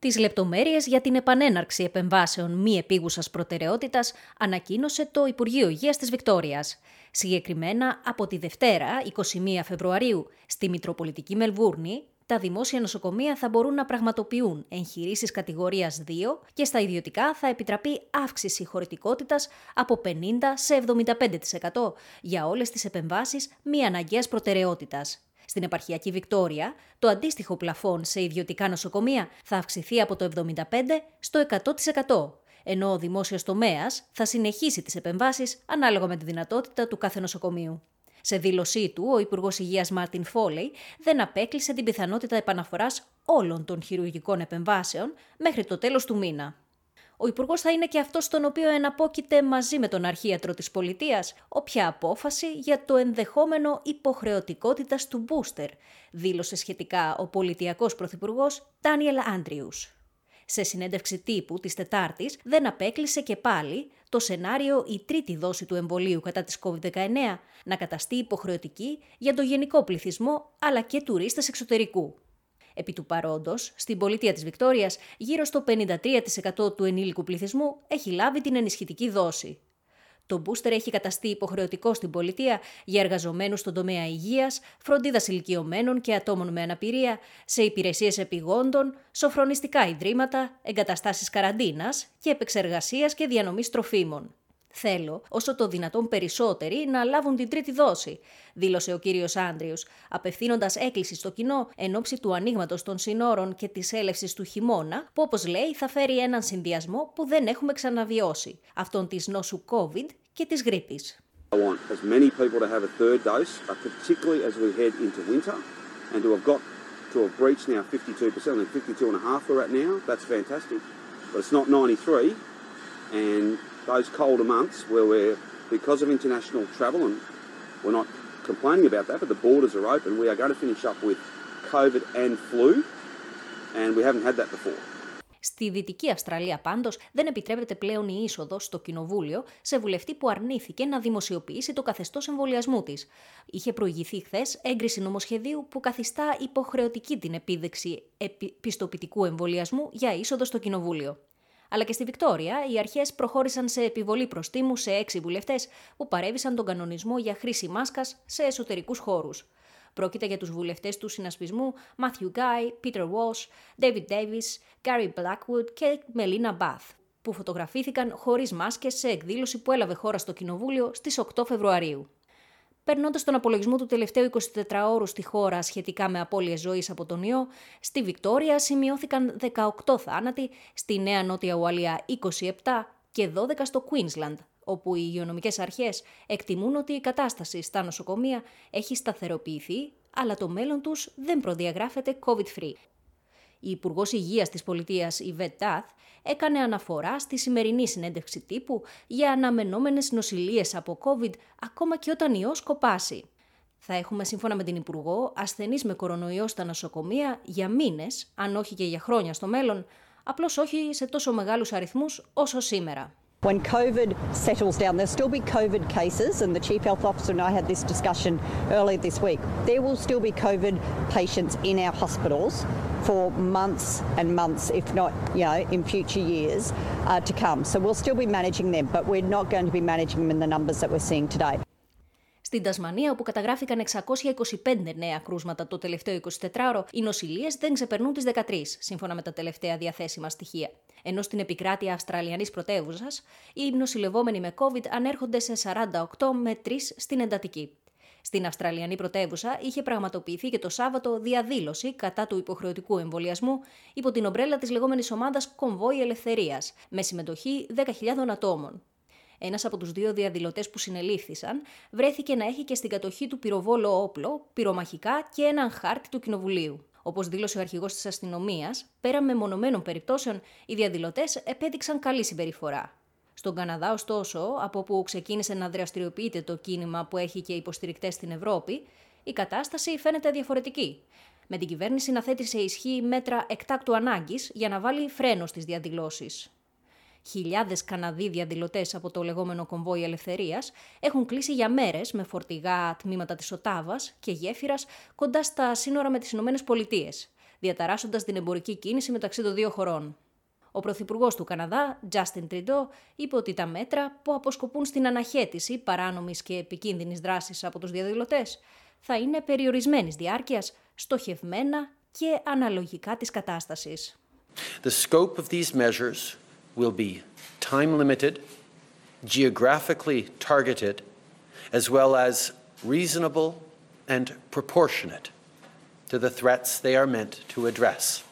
Τις λεπτομέρειες για την επανέναρξη επεμβάσεων μη επίγουσας προτεραιότητας ανακοίνωσε το Υπουργείο Υγείας της Βικτόριας. Συγκεκριμένα, από τη Δευτέρα, 21 Φεβρουαρίου, στη Μητροπολιτική Μελβούρνη, τα δημόσια νοσοκομεία θα μπορούν να πραγματοποιούν εγχειρήσεις κατηγορίας 2 και στα ιδιωτικά θα επιτραπεί αύξηση χωρητικότητας από 50% σε 75% για όλες τις επεμβάσεις μη αναγκαίας προτεραιότητας. Στην επαρχιακή Βικτόρια, το αντίστοιχο πλαφόν σε ιδιωτικά νοσοκομεία θα αυξηθεί από το 75% στο 100%, ενώ ο δημόσιος τομέας θα συνεχίσει τις επεμβάσεις ανάλογα με τη δυνατότητα του κάθε νοσοκομείου. Σε δήλωσή του, ο Υπουργός Υγείας Μάρτιν Φόλεϊ δεν απέκλεισε την πιθανότητα επαναφοράς όλων των χειρουργικών επεμβάσεων μέχρι το τέλος του μήνα. Ο Υπουργός θα είναι και αυτός στον οποίο εναπόκειται μαζί με τον αρχίατρο της πολιτείας όποια απόφαση για το ενδεχόμενο υποχρεωτικότητας του μπούστερ, δήλωσε σχετικά ο πολιτιακός πρωθυπουργός Ντάνιελ Άντριους. Σε συνέντευξη τύπου της Τετάρτης δεν απέκλεισε και πάλι το σενάριο η τρίτη δόση του εμβολίου κατά της COVID-19 να καταστεί υποχρεωτική για το γενικό πληθυσμό αλλά και τουρίστες εξωτερικού. Επί του παρόντος, στην πολιτεία της Βικτόριας, γύρω στο 53% του ενήλικου πληθυσμού έχει λάβει την ενισχυτική δόση. Το μπούστερ έχει καταστεί υποχρεωτικό στην πολιτεία για εργαζομένους στον τομέα υγείας, φροντίδας ηλικιωμένων και ατόμων με αναπηρία, σε υπηρεσίες επιγόντων, σοφρονιστικά ιδρύματα, εγκαταστάσεις καραντίνας και επεξεργασίας και διανομής τροφίμων. Θέλω, όσο το δυνατόν περισσότεροι, να λάβουν την τρίτη δόση, δήλωσε ο κύριος Άντριους, απευθύνοντας έκκληση στο κοινό εν ώψη του ανοίγματος των συνόρων και της έλευσης του χειμώνα, που όπως λέει θα φέρει έναν συνδυασμό που δεν έχουμε ξαναβιώσει, αυτόν της νόσου COVID και της γρίπης. I want as many people to have a third dose, particularly as we head into winter, and to have breached now 52%, and 52.5% we're at now. That's fantastic, but it's not 93, and those colder months where because of international travel, and we're not complaining about that, but the borders are open, we are going to finish up with COVID and flu, and we haven't had that before. Στη Δυτική Αυστραλία πάντως δεν επιτρέπεται πλέον η είσοδος στο κοινοβούλιο σε βουλευτή που αρνήθηκε να δημοσιοποιήσει το καθεστώς εμβολιασμού της. Είχε προηγηθεί χθες έγκριση νομοσχεδίου που καθιστά υποχρεωτική την επίδειξη πιστοποιητικού εμβολιασμού για είσοδο στο κοινοβούλιο. Αλλά και στη Βικτόρια, οι αρχές προχώρησαν σε επιβολή προστίμου σε 6 βουλευτές που παρέβησαν τον κανονισμό για χρήση μάσκας σε εσωτερικούς χώρους. Πρόκειται για τους βουλευτές του συνασπισμού Matthew Guy, Peter Walsh, David Davis, Gary Blackwood και Melina Bath, που φωτογραφήθηκαν χωρίς μάσκες σε εκδήλωση που έλαβε χώρα στο Κοινοβούλιο στις 8 Φεβρουαρίου. Περνώντας τον απολογισμό του τελευταίου 24ωρου στη χώρα σχετικά με απώλειες ζωής από τον ιό, στη Βικτόρια σημειώθηκαν 18 θάνατοι, στη Νέα Νότια Ουαλία 27 και 12 στο Queensland, όπου οι υγειονομικές αρχές εκτιμούν ότι η κατάσταση στα νοσοκομεία έχει σταθεροποιηθεί, αλλά το μέλλον τους δεν προδιαγράφεται COVID-free. Η Υπουργός Υγείας της πολιτείας Yvette Tath έκανε αναφορά στη σημερινή συνέντευξη τύπου για αναμενόμενες νοσηλίες από COVID ακόμα και όταν ιός κοπάσει. Θα έχουμε, σύμφωνα με την Υπουργό, ασθενείς με κορονοϊό στα νοσοκομεία για μήνες, αν όχι και για χρόνια στο μέλλον, απλώς όχι σε τόσο μεγάλους αριθμούς όσο σήμερα. When COVID settles down, there'll still be COVID cases, and the Chief Health Officer and I had this discussion earlier this week. There will still be COVID patients in our hospitals for months and months, if not, in future years to come. So we'll still be managing them, but we're not going to be managing them in the numbers that we're seeing today. Στην Τασμανία, όπου καταγράφηκαν 625 νέα κρούσματα το τελευταίο 24ωρο, οι νοσηλίες δεν ξεπερνούν τις 13, σύμφωνα με τα τελευταία διαθέσιμα στοιχεία. Ενώ στην επικράτεια Αυστραλιανής πρωτεύουσας, οι νοσηλευόμενοι με COVID ανέρχονται σε 48 με 3 στην εντατική. Στην Αυστραλιανή πρωτεύουσα είχε πραγματοποιηθεί και το Σάββατο διαδήλωση κατά του υποχρεωτικού εμβολιασμού υπό την ομπρέλα της λεγόμενης ομάδας Κομβόη Ελευθερίας, με συμμετοχή 10.000 ατόμων. Ένας από τους 2 διαδηλωτές που συνελήφθησαν βρέθηκε να έχει και στην κατοχή του πυροβόλο όπλο, πυρομαχικά και έναν χάρτη του κοινοβουλίου. Όπως δήλωσε ο αρχηγός της αστυνομίας, πέραν μεμονωμένων περιπτώσεων, οι διαδηλωτές επέδειξαν καλή συμπεριφορά. Στον Καναδά, ωστόσο, από όπου ξεκίνησε να δραστηριοποιείται το κίνημα που έχει και υποστηρικτές στην Ευρώπη, η κατάσταση φαίνεται διαφορετική, με την κυβέρνηση να θέτει σε ισχύ μέτρα εκτάκτου ανάγκης για να βάλει φρένο στις διαδηλώσεις. Χιλιάδες Καναδοί διαδηλωτές από το λεγόμενο Κομβόι Ελευθερίας έχουν κλείσει για μέρες με φορτηγά τμήματα της Οτάβας και γέφυρας κοντά στα σύνορα με τις Ηνωμένες Πολιτείες. διαταράσσοντας την εμπορική κίνηση μεταξύ των δύο χωρών. Ο Πρωθυπουργός του Καναδά, Justin Trudeau, είπε ότι τα μέτρα που αποσκοπούν στην αναχέτηση παράνομης και επικίνδυνης δράσης από τους διαδηλωτές θα είναι περιορισμένης διάρκειας, στοχευμένα και αναλογικά της κατάστασης. The scope of these measures will be time-limited, geographically targeted, as well as reasonable and proportionate to the threats they are meant to address.